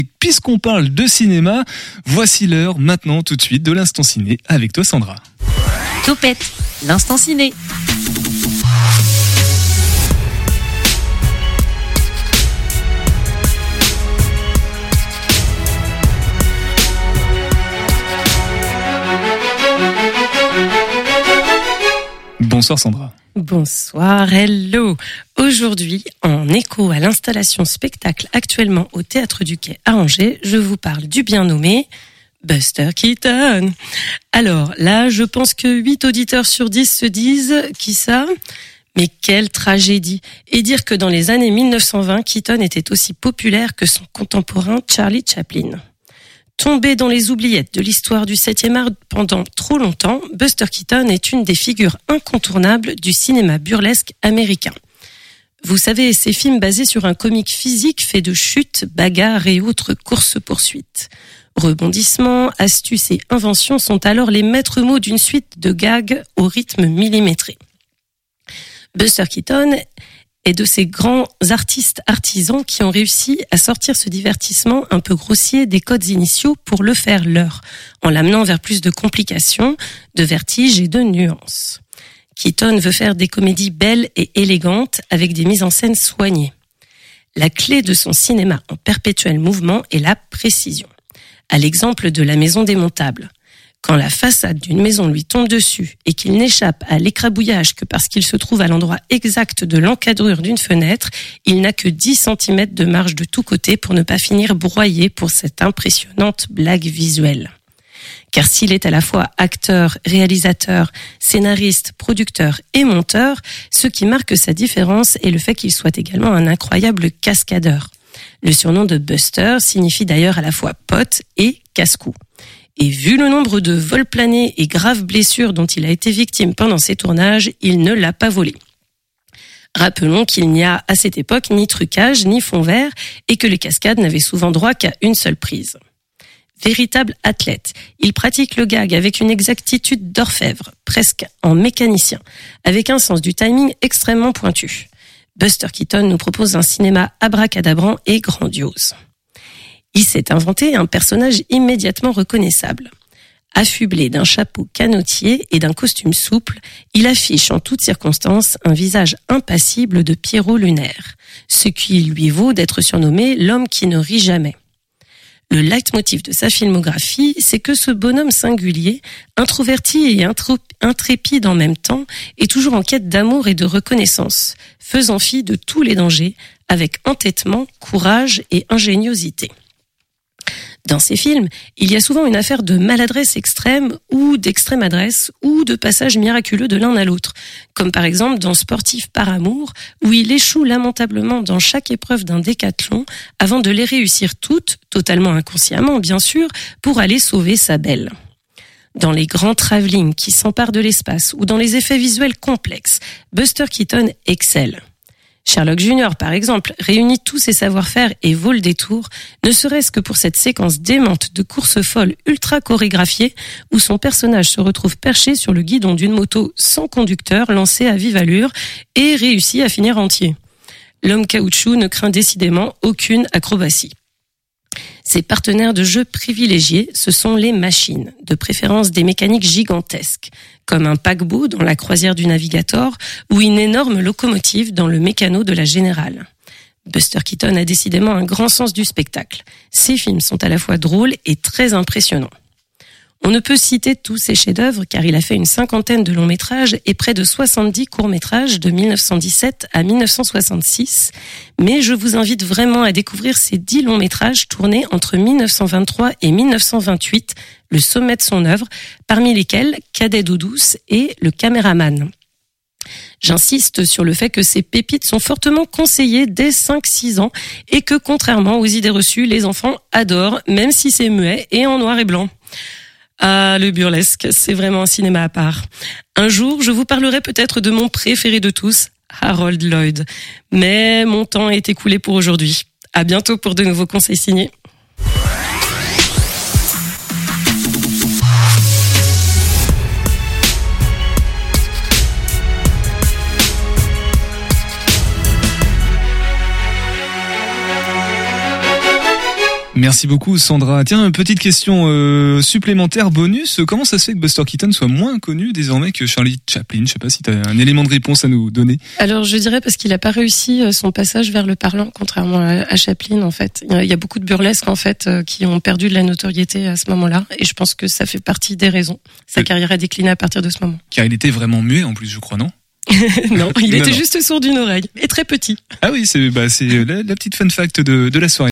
Puisqu'on parle de cinéma, voici l'heure maintenant tout de suite de l'Instant Ciné avec toi Sandra. Topette, l'Instant Ciné. Bonsoir Sandra. Bonsoir, hello. Aujourd'hui, en écho à l'installation spectacle actuellement au Théâtre du Quai à Angers, je vous parle du bien nommé Buster Keaton. Alors là, je pense que 8 auditeurs sur 10 se disent « Qui ça ?» Mais quelle tragédie. Et dire que dans les années 1920, Keaton était aussi populaire que son contemporain Charlie Chaplin. Tombé dans les oubliettes de l'histoire du 7e art pendant trop longtemps, Buster Keaton est une des figures incontournables du cinéma burlesque américain. Vous savez, ces films basés sur un comique physique fait de chutes, bagarres et autres courses-poursuites. Rebondissements, astuces et inventions sont alors les maîtres mots d'une suite de gags au rythme millimétré. Buster Keaton est de ces grands artistes artisans qui ont réussi à sortir ce divertissement un peu grossier des codes initiaux pour le faire leur, en l'amenant vers plus de complications, de vertige et de nuances. Keaton veut faire des comédies belles et élégantes avec des mises en scène soignées. La clé de son cinéma en perpétuel mouvement est la précision. À l'exemple de La Maison démontable. Quand la façade d'une maison lui tombe dessus et qu'il n'échappe à l'écrabouillage que parce qu'il se trouve à l'endroit exact de l'encadrure d'une fenêtre, il n'a que 10 cm de marge de tous côtés pour ne pas finir broyé pour cette impressionnante blague visuelle. Car s'il est à la fois acteur, réalisateur, scénariste, producteur et monteur, ce qui marque sa différence est le fait qu'il soit également un incroyable cascadeur. Le surnom de Buster signifie d'ailleurs à la fois pote et casse-cou. Et vu le nombre de vols planés et graves blessures dont il a été victime pendant ses tournages, il ne l'a pas volé. Rappelons qu'il n'y a à cette époque ni trucage ni fond vert et que les cascades n'avaient souvent droit qu'à une seule prise. Véritable athlète, il pratique le gag avec une exactitude d'orfèvre, presque en mécanicien, avec un sens du timing extrêmement pointu. Buster Keaton nous propose un cinéma abracadabrant et grandiose. Il s'est inventé un personnage immédiatement reconnaissable. Affublé d'un chapeau canotier et d'un costume souple, il affiche en toutes circonstances un visage impassible de Pierrot lunaire, ce qui lui vaut d'être surnommé l'homme qui ne rit jamais. Le leitmotiv de sa filmographie, c'est que ce bonhomme singulier, introverti et intrépide en même temps, est toujours en quête d'amour et de reconnaissance, faisant fi de tous les dangers, avec entêtement, courage et ingéniosité. Dans ces films, il y a souvent une affaire de maladresse extrême ou d'extrême adresse ou de passage miraculeux de l'un à l'autre, comme par exemple dans Sportif par amour, où il échoue lamentablement dans chaque épreuve d'un décathlon avant de les réussir toutes, totalement inconsciemment bien sûr, pour aller sauver sa belle. Dans les grands travelling qui s'emparent de l'espace ou dans les effets visuels complexes, Buster Keaton excelle. Sherlock Junior, par exemple, réunit tous ses savoir-faire et vaut le détour, ne serait-ce que pour cette séquence démente de course folle ultra chorégraphiée où son personnage se retrouve perché sur le guidon d'une moto sans conducteur lancée à vive allure et réussit à finir entier. L'homme caoutchouc ne craint décidément aucune acrobatie. Ses partenaires de jeu privilégiés, ce sont les machines, de préférence des mécaniques gigantesques, comme un paquebot dans la croisière du Navigator ou une énorme locomotive dans le mécano de la Générale. Buster Keaton a décidément un grand sens du spectacle. Ses films sont à la fois drôles et très impressionnants. On ne peut citer tous ses chefs-d'œuvre car il a fait une 50aine de longs métrages et près de 70 courts-métrages de 1917 à 1966. Mais je vous invite vraiment à découvrir ces 10 longs métrages tournés entre 1923 et 1928, le sommet de son œuvre, parmi lesquels Cadet d'eau douce et Le Caméraman. J'insiste sur le fait que ces pépites sont fortement conseillées dès 5-6 ans et que contrairement aux idées reçues, les enfants adorent, même si c'est muet et en noir et blanc. Ah, le burlesque, c'est vraiment un cinéma à part. Un jour, je vous parlerai peut-être de mon préféré de tous, Harold Lloyd. Mais mon temps est écoulé pour aujourd'hui. À bientôt pour de nouveaux conseils ciné. Merci beaucoup Sandra. Tiens, une petite question supplémentaire bonus. Comment ça se fait que Buster Keaton soit moins connu désormais que Charlie Chaplin? Je sais pas si tu as un élément de réponse à nous donner. Alors je dirais parce qu'il a pas réussi son passage vers le parlant, contrairement à Chaplin en fait. Il y a beaucoup de burlesques en fait qui ont perdu de la notoriété à ce moment-là, et je pense que ça fait partie des raisons. Sa carrière a décliné à partir de ce moment. Car il était vraiment muet en plus, je crois, non? Non, il était juste sourd d'une oreille et très petit. Ah oui, c'est la petite fun fact de la soirée.